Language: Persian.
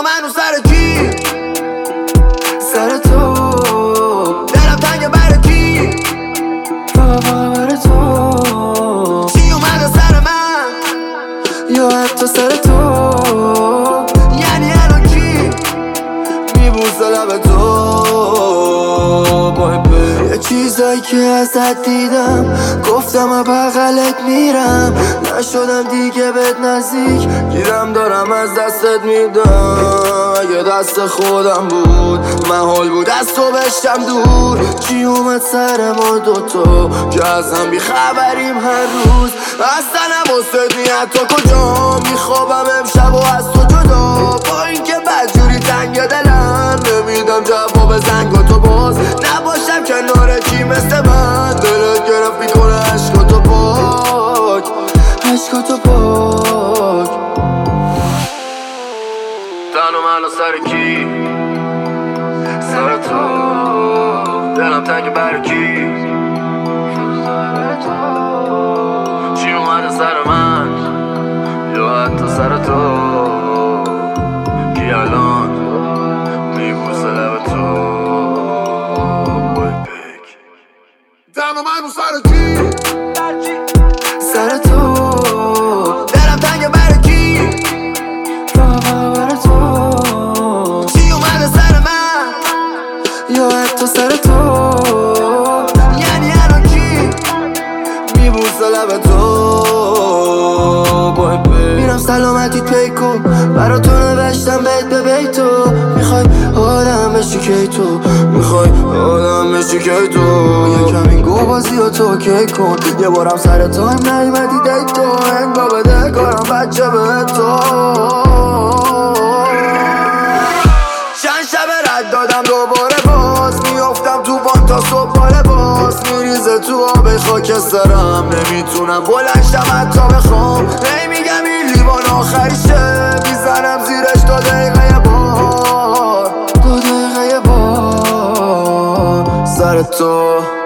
منو سر کی؟ سر تو. دلم تنگ برای کی؟ فقط برای تو. چی اومده سر من یا حتی سر تو؟ یعنی الان کی میبوسه لب تو؟ یه چیزایی که ازت دیدم گفتم بغلت میرم، نشدم دیگه بهت نزدیک، گیرم دارم از دستت میدم. اگه دست خودم بود محال بود از تو بشم دور. چی اومد سر ما دوتا که از هم بیخبریم هر روز؟ اصلا نباست نیت تو کجا میخوابم امشب و از تو جدا. با اینکه بدجوری تنگ دلم نمیدم جواب زنگ تو باز نباشم کنار کی مثل من. دلت گرفت میکنه عشقاتو پاک، عشقاتو پاک. تنم الان سر کی؟ سر تو. دلم تنگ برای کی؟ چی اومده سر من یا حتی سر تو؟ کی الان میبوسه لب تو؟ تنم منو سر کی؟ سر تو. دلم تنگ برای کی؟ فقط برای تو. چی اومده سر من یا حتی سر تو؟ یعنی الان کی میبوسه لب تو؟ میرم سلامتی پیکو برا تو نوشتم بیت به بیتو. میخوای آدم بشی کی تو؟ میخوای آدم بشی کی تو؟ یکم این گو بازی و تو کی کن. یه بارم سر تو هم نیمدی دیت تو. انگا بده کارم بچه به تو. چند شب رد دادم دوباره باز میافتم تو بان تا صبح باره باز. میریزه تو آب خاکسترم نمیتونم بلنشم حتی بخوام. هی میگم این لیوان آخریشه میزنم زیرش 2 دقیقه بار 2 دقیقه بار سر تو.